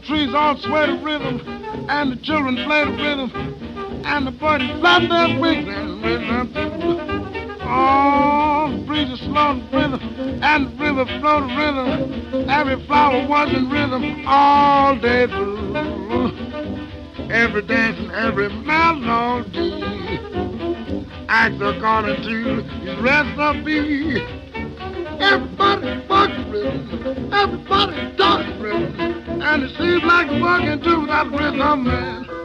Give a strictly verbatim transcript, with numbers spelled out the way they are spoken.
trees all sway the rhythm, and the children play the rhythm, and the birdies flap their wings and rhythm too. Oh, the breeze slow the rhythm, and the river flow the rhythm. Every flower was in rhythm all day through. Every dance and every melody acts according to his recipe. Everybody bugging rhythm, everybody talking rhythm, and it seems like working too without rhythm, man.